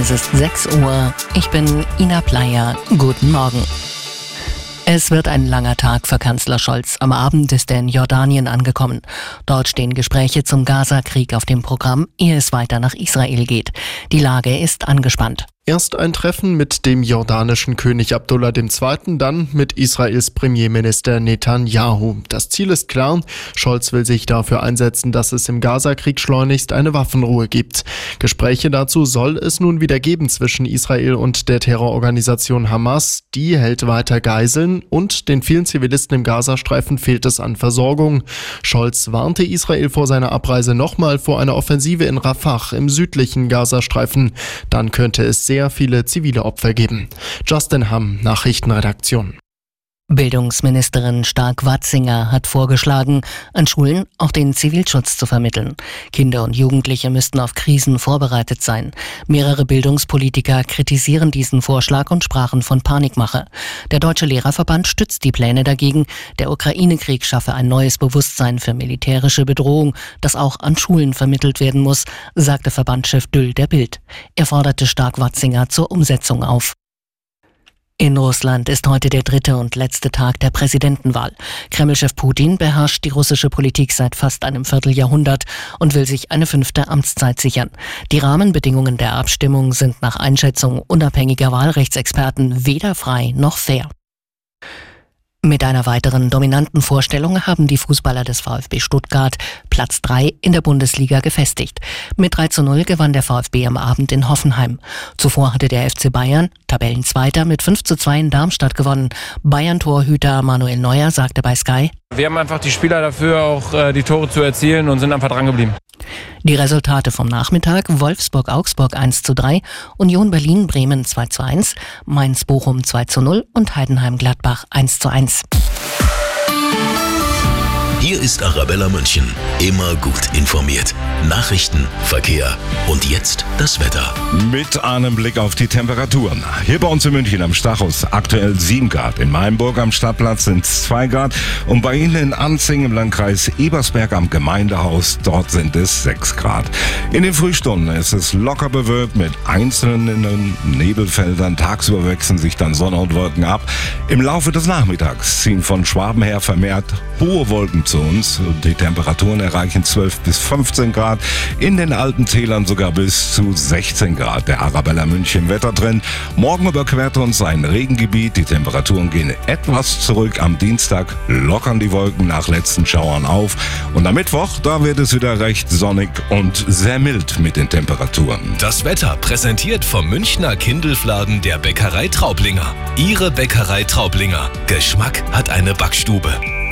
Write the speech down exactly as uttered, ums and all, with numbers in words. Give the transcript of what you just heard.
Es ist sechs Uhr. Ich bin Ina Pleyer. Guten Morgen. Es wird ein langer Tag für Kanzler Scholz. Am Abend ist er in Jordanien angekommen. Dort stehen Gespräche zum Gaza-Krieg auf dem Programm, ehe es weiter nach Israel geht. Die Lage ist angespannt. Erst ein Treffen mit dem jordanischen König Abdullah der Zweite., dann mit Israels Premierminister Netanyahu. Das Ziel ist klar, Scholz will sich dafür einsetzen, dass es im Gaza-Krieg schleunigst eine Waffenruhe gibt. Gespräche dazu soll es nun wieder geben zwischen Israel und der Terrororganisation Hamas. Die hält weiter Geiseln und den vielen Zivilisten im Gazastreifen fehlt es an Versorgung. Scholz warnte Israel vor seiner Abreise nochmal vor einer Offensive in Rafah im südlichen Gazastreifen. Dann könnte es sehr viele zivile Opfer geben. Justin Hamm, Nachrichtenredaktion. Bildungsministerin Stark-Watzinger hat vorgeschlagen, an Schulen auch den Zivilschutz zu vermitteln. Kinder und Jugendliche müssten auf Krisen vorbereitet sein. Mehrere Bildungspolitiker kritisieren diesen Vorschlag und sprachen von Panikmache. Der Deutsche Lehrerverband stützt die Pläne dagegen. Der Ukraine-Krieg schaffe ein neues Bewusstsein für militärische Bedrohung, das auch an Schulen vermittelt werden muss, sagte Verbandschef Düll der Bild. Er forderte Stark-Watzinger zur Umsetzung auf. In Russland ist heute der dritte und letzte Tag der Präsidentenwahl. Kremlchef Putin beherrscht die russische Politik seit fast einem Vierteljahrhundert und will sich eine fünfte Amtszeit sichern. Die Rahmenbedingungen der Abstimmung sind nach Einschätzung unabhängiger Wahlrechtsexperten weder frei noch fair. Mit einer weiteren dominanten Vorstellung haben die Fußballer des VfB Stuttgart Platz drei in der Bundesliga gefestigt. Mit drei zu null gewann der VfB am Abend in Hoffenheim. Zuvor hatte der F C Bayern, Tabellenzweiter, mit fünf zu zwei in Darmstadt gewonnen. Bayern-Torhüter Manuel Neuer sagte bei Sky: Wir haben einfach die Spieler dafür, auch äh, die Tore zu erzielen und sind einfach dran geblieben. Die Resultate vom Nachmittag: Wolfsburg-Augsburg eins zu drei, Union Berlin-Bremen zwei zu eins, Mainz-Bochum zwei zu null und Heidenheim-Gladbach eins zu eins. Hier ist Arabella München. Immer gut informiert. Nachrichten, Verkehr und jetzt das Wetter. Mit einem Blick auf die Temperaturen. Hier bei uns in München am Stachus aktuell sieben Grad. In Mainburg am Stadtplatz sind es zwei Grad. Und bei Ihnen in Anzing im Landkreis Ebersberg am Gemeindehaus, dort sind es sechs Grad. In den Frühstunden ist es locker bewölkt mit einzelnen Nebelfeldern. Tagsüber wechseln sich dann Sonne und Wolken ab. Im Laufe des Nachmittags ziehen von Schwaben her vermehrt hohe Wolken zu uns. Die Temperaturen erreichen zwölf bis fünfzehn Grad. In den alten Tälern sogar bis zu sechzehn Grad. Der Arabella München Wettertrend. Morgen überquert uns ein Regengebiet. Die Temperaturen gehen etwas zurück. Am Dienstag lockern die Wolken nach letzten Schauern auf. Und am Mittwoch, da wird es wieder recht sonnig und sehr mild mit den Temperaturen. Das Wetter präsentiert vom Münchner Kindelfladen der Bäckerei Traublinger. Ihre Bäckerei Traublinger. Geschmack hat eine Backstube.